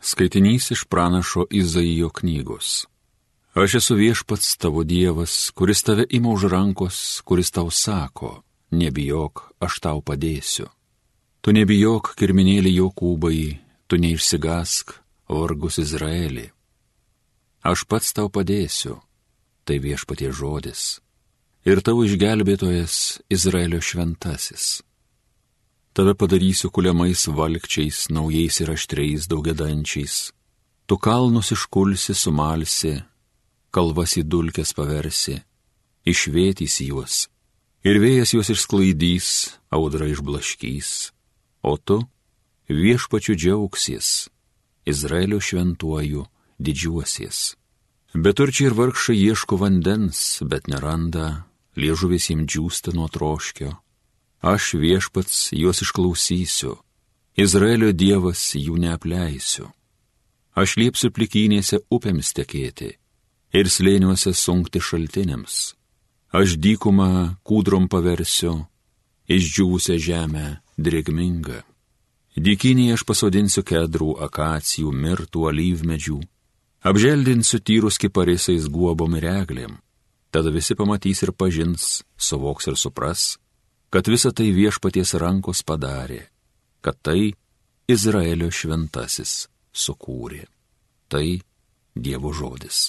Skaitinys iš pranašo Izaijo knygos. Aš esu Viešpats tavo Dievas, kuris tave ima už rankos, kuris tau sako, nebijok, aš tau padėsiu. Tu nebijok, kirminėlį Jokūbai, tu neišsigask, vargus Izraelį. Aš pats tau padėsiu, tai Viešpaties žodis, ir tavo išgelbėtojas Izraelio šventasis. Tave padarysiu kuliamais valkčiais, naujais ir aštriais daugiadančiais. Tu kalnus iškulsi, sumalsi, kalvas į dulkes paversi, išvėtysi juos, ir vėjas juos išsklaidys, audra išblaškys, o tu Viešpačiu džiaugsies, Izraelio šventuoju didžiuosies. Beturčiai ir vargšai ieško vandens, bet neranda, liežuvis jiems džiūsta nuo troškio. Aš Viešpats juos išklausysiu, Izraelio Dievas jų neapleisiu. Aš liepsiu plikynėse upėms tekėti ir slėniuose sunkti šaltiniams. Aš dykumą kūdrom paversiu, išdžiūvusią žemę drėgmingą. Dykynėje aš pasodinsiu kedrų, akacijų, mirtų, alyvmedžių, apželdinsiu tyrus kiparisais, guobom ir eglėm. Tada visi pamatys ir pažins, suvoks ir supras, kad visa tai Viešpaties rankos padarė, kad tai Izraelio šventasis sukūrė. Tai Dievo žodis.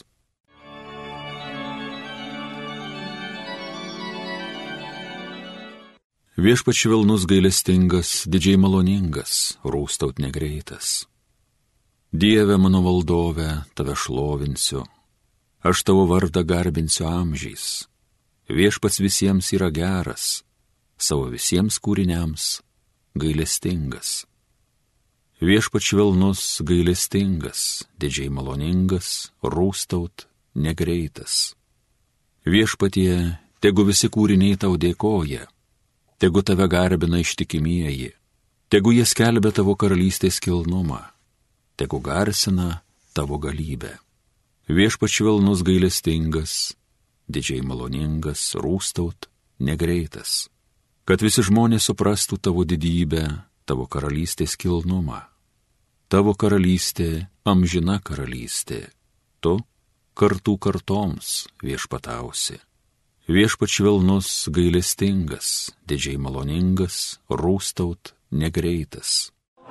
Viešpats švelnus gailestingas, didžiai maloningas, rūstaut negreitas. Dieve mano valdove, tave šlovinsiu, aš tavo vardą garbinsiu amžiais. Viešpats visiems yra geras, savo visiems kūriniams gailestingas. Viešpats švelnus, gailestingas, didžiai maloningas, rūstaut negreitas. Viešpatie, tegu visi kūriniai tau dėkoja, tegu tave garbina ištikimieji, tegu jie skelbia tavo karalystės kilnumą, tegu garsina tavo galybę. Viešpats švelnus, gailestingas, didžiai maloningas, rūstaut negreitas. Kad visi žmonės suprastų tavo didybę, tavo karalystės kilnumą. Tavo karalystė amžina karalystė, tu kartų kartoms viešpatausi. Viešpats švelnus, gailestingas, didžiai maloningas, rūstaut negreitas.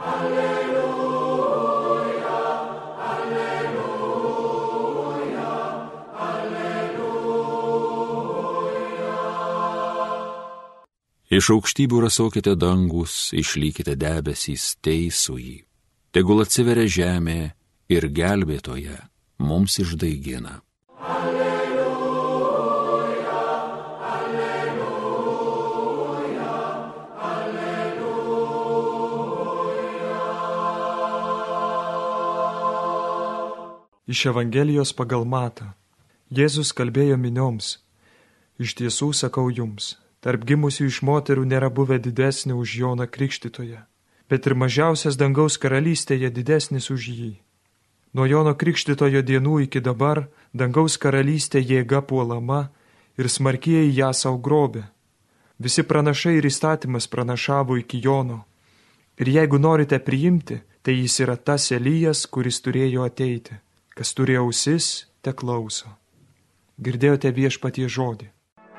Iš aukštybių rasokite dangus, išlykite debesys teisųjį. Tegul atsiveria žemė ir gelbėtoja mums išdaigina. Alleluja, alleluja, alleluja. Iš Evangelijos pagal Matą. Jėzus kalbėjo minioms. Iš tiesų sakau jums, tarp gimusių iš moterų nėra buvę didesnė už Joną Krikštytoją, bet ir mažiausias dangaus karalystėje didesnis už jį. Nuo Jono Krikštytojo dienų iki dabar dangaus karalystė jėga puolama ir smarkieji ją sau grobė. Visi pranašai ir įstatymas pranašavo iki Jono. Ir jeigu norite priimti, tai jis yra tas Elijas, kuris turėjo ateiti. Kas turi ausis, te klauso. Girdėjote Viešpaties žodį.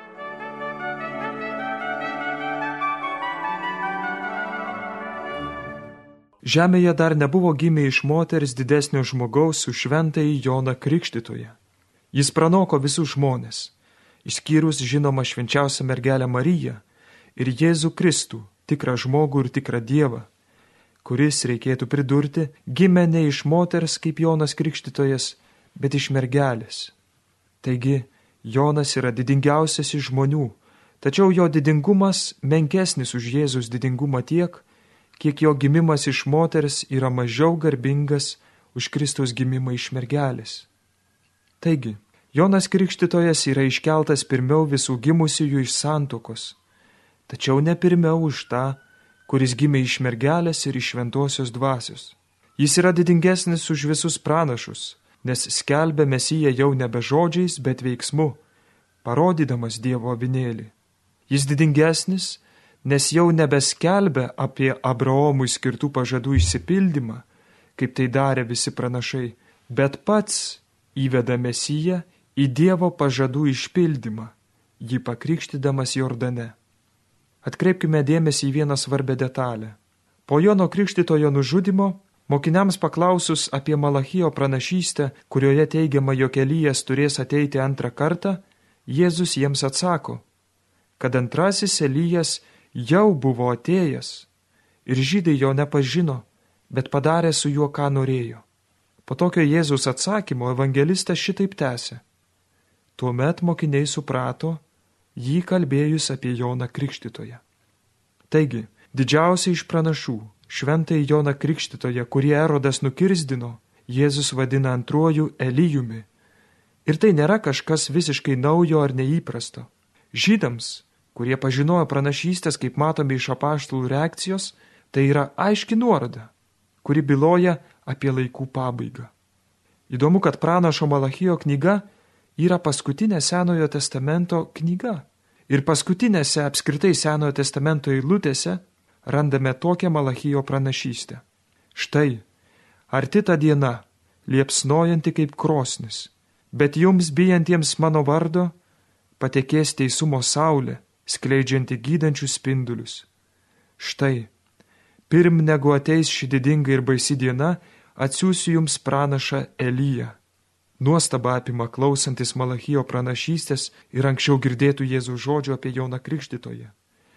Žemėje dar nebuvo gimę iš moters didesnio žmogaus už šventąjį Joną Krikštytoją. Jis pranoko visus žmones, išskyrus žinoma švenčiausią mergelę Mariją ir Jėzų Kristų, tikrą žmogų ir tikrą Dievą, kuris, reikėtų pridurti, gimė ne iš moters kaip Jonas Krikštytojas, bet iš mergelės. Taigi, Jonas yra didingiausias iš žmonių, tačiau jo didingumas menkesnis už Jėzus didingumą tiek, kiek jo gimimas iš moters yra mažiau garbingas už Kristaus gimimą iš mergelės. Taigi, Jonas Krikštytojas yra iškeltas pirmiau visų gimusiųjų iš santuokos, tačiau ne pirmiau už tą, kuris gimė iš mergelės ir iš šventosios dvasios. Jis yra didingesnis už visus pranašus, nes skelbia Mesiją jau nebe žodžiais, bet veiksmu, parodydamas Dievo avinėlį. Jis didingesnis, nes jau nebeskelbia apie Abraomui skirtų pažadų išsipildymą, kaip tai darė visi pranašai, bet pats įveda Mesiją į Dievo pažadų išpildymą, jį pakrikštydamas Jordane. Atkreipkime dėmesį į vieną svarbę detalę. Po Jono Krikštytojo nužudymo, mokiniams paklausus apie Malachijo pranašystę, kurioje teigiama, jog Elijas turės ateiti antrą kartą, Jėzus jiems atsako, kad antrasis Elijas jau buvo atėjęs ir žydai jo nepažino, bet padarė su juo, ką norėjo. Po tokio Jėzus atsakymo evangelistas šitaip tęsė. Tuomet mokiniai suprato, jį kalbėjus apie Joną Krikštytoją. Taigi, didžiausia iš pranašų, šventąjį Joną Krikštytoją, kurį Erodas nukirzdino, Jėzus vadina antruoju Elijumi. Ir tai nėra kažkas visiškai naujo ar neįprasto. Žydams, kurie pažinojo pranašystės, kaip matome iš apaštalų reakcijos, tai yra aiški nuoroda, kuri byloja apie laikų pabaigą. Įdomu, kad pranašo Malachijo knyga yra paskutinė Senojo testamento knyga. Ir paskutinėse apskritai Senojo testamento eilutėse randame tokią Malachijo pranašystę. Štai, arti ta diena, liepsnojanti kaip krosnis, bet jums bijantiems mano vardo patekės teisumo saulė, skleidžianti gydančius spindulius. Štai, pirm negu ateis ši didinga ir baisi diena, atsiųsiu jums pranašą Eliją. Nuostaba apima klausantis Malachijo pranašystės ir anksčiau girdėtų Jėzaus žodžių apie Joną Krikštytoją.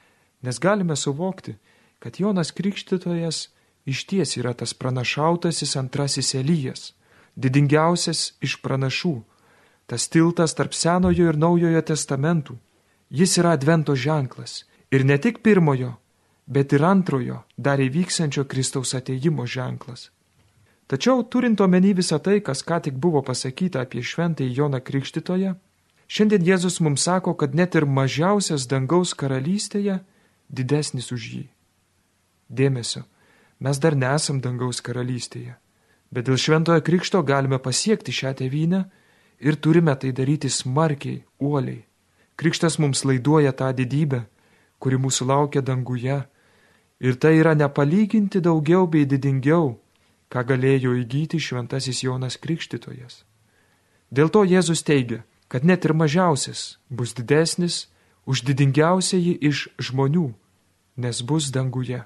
Nes galime suvokti, kad Jonas Krikštytojas išties yra tas pranašautasis antrasis Elijas, didingiausias iš pranašų, tas tiltas tarp Senojo ir Naujojo testamentų. Jis yra Advento ženklas ir ne tik pirmojo, bet ir antrojo, dar įvyksiančio Kristaus atėjimo ženklas. Tačiau, turint omeny visą tai, kas ką tik buvo pasakyta apie šventąjį Joną Krikštytoją, šiandien Jėzus mums sako, kad net ir mažiausias dangaus karalystėje didesnis už jį. Dėmesio, mes dar nesam dangaus karalystėje, bet dėl šventojo krikšto galime pasiekti šią tėvynę ir turime tai daryti smarkiai, uoliai. Krikštas mums laiduoja tą didybę, kuri mūsų laukia danguje, ir tai yra nepalyginti daugiau bei didingiau, ką galėjo įgyti šventasis Jonas Krikštytojas. Dėl to Jėzus teigia, kad net ir mažiausias bus didesnis už didingiausiąjį iš žmonių, nes bus danguje.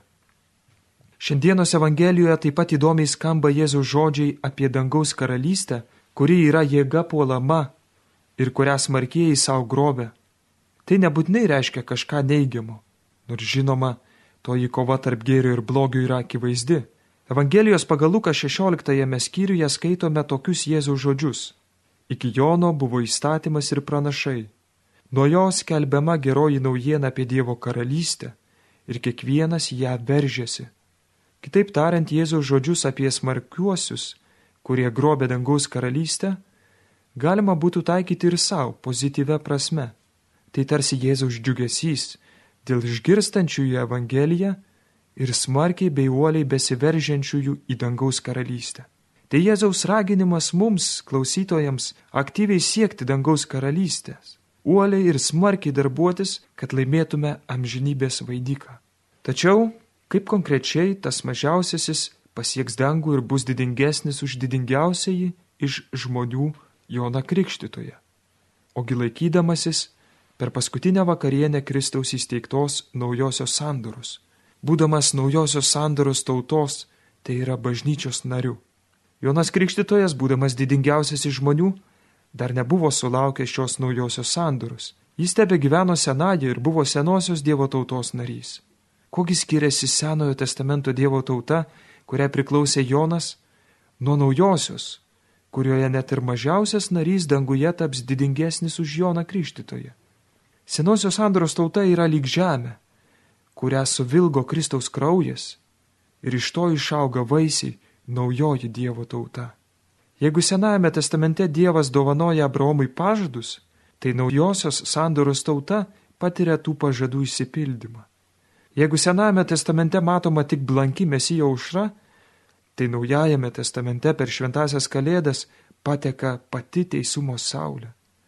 Šiandienos Evangelijoje taip pat įdomiai skamba Jėzaus žodžiai apie dangaus karalystę, kuri yra jėga puolama ir kurią smarkieji savo grobia. Tai nebūtinai reiškia kažką neigiamo, nors žinoma, toji kova tarp gėrio ir blogio yra akivaizdi. Evangelijos pagal Luką 16 skyriuje skaitome tokius Jėzaus žodžius. Iki Jono buvo įstatymas ir pranašai. Nuo jo skelbiama geroji naujiena apie Dievo karalystę ir kiekvienas ją veržėsi. Kitaip tariant, Jėzaus žodžius apie smarkiuosius, kurie grobė dangaus karalystę, galima būtų taikyti ir savo pozityvia prasme. Tai tarsi Jėzaus džiugesys dėl išgirstančiųjų Evangeliją ir smarkiai bei uoliai besiveržiančiųjų į dangaus karalystę. Tai Jėzaus raginimas mums, klausytojams, aktyviai siekti dangaus karalystės, uoliai ir smarkiai darbuotis, kad laimėtume amžinybės vainiką. Tačiau, kaip konkrečiai tas mažiausiasis pasieks dangų ir bus didingesnis už didingiausiąjį iš žmonių Joną Krikštytoją? Ogi laikydamasis per paskutinę vakarienę Kristaus įsteigtos naujosios sandoros, būdamas naujosios sandoros tautos, tai yra bažnyčios nariu. Jonas Krikštytojas, būdamas didingiausias iš žmonių, dar nebuvo sulaukęs šios naujosios sandoros. Jis tebegyveno Senąją ir buvo senosios Dievo tautos narys. Kogi skiriasi Senojo testamento Dievo tauta, kuriai priklausė Jonas, nuo naujosios, kurioje net ir mažiausias narys danguje taps didingesnis už Joną Krikštytoją. Senosios sandoros tauta yra lyg žemė, kurią suvilgo Kristaus kraujas ir iš to išauga vaisiai naujoji Dievo tauta. Jeigu Senajame testamente Dievas dovanoja Abraomui pažadus, tai naujosios sandoros tauta patiria tų pažadų išsipildymą. Jeigu Senajame testamente matoma tik blanki Mesijo aušra, tai Naujajame testamente per šventąsias kalėdas pateka pati teisumo saulė.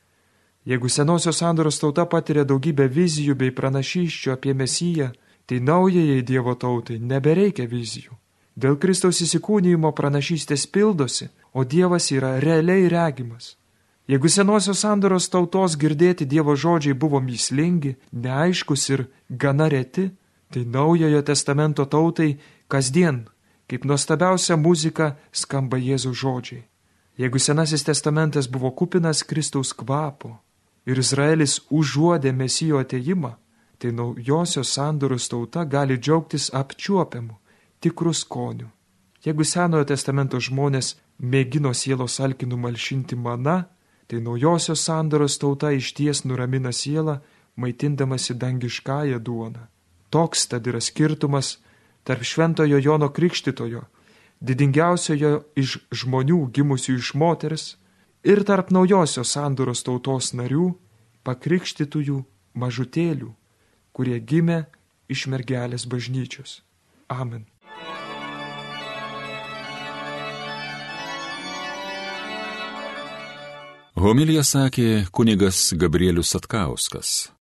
Jeigu senosios sandoros tauta patiria daugybę vizijų bei pranašysčių apie Mesiją, tai naujajai Dievo tautai nebereikia vizijų, Dėl Kristaus įsikūnijimo pranašystės pildosi, o Dievas yra realiai regimas. Jeigu senosios sandoros tautos girdėti Dievo žodžiai buvo mįslingi, neaiškus ir gana reti, tai Naujojo testamento tautai kasdien, kaip nuostabiausia muzika, skamba Jėzaus žodžiai. Jeigu Senasis testamentas buvo kupinas Kristaus kvapo ir Izraelis užuodė Mesijo atėjimą, tai Naujosios sandoros tauta gali džiaugtis apčiuopiamu, tikrų skonių. Jeigu Senojo testamento žmonės mėgino sielos alkį numalšinti mana, tai Naujosios sandoros tauta išties nuramina sielą, maitindamasi dangiškąją duoną. Toks tad yra skirtumas tarp šventojo Jono Krikštytojo, didingiausiojo iš žmonių gimusių iš moters, ir tarp Naujosios sandoros tautos narių, pakrikštytųjų mažutėlių, kurie gimė iš mergelės bažnyčios. Amen. Homiliją sakė kunigas Gabrielius Satkauskas.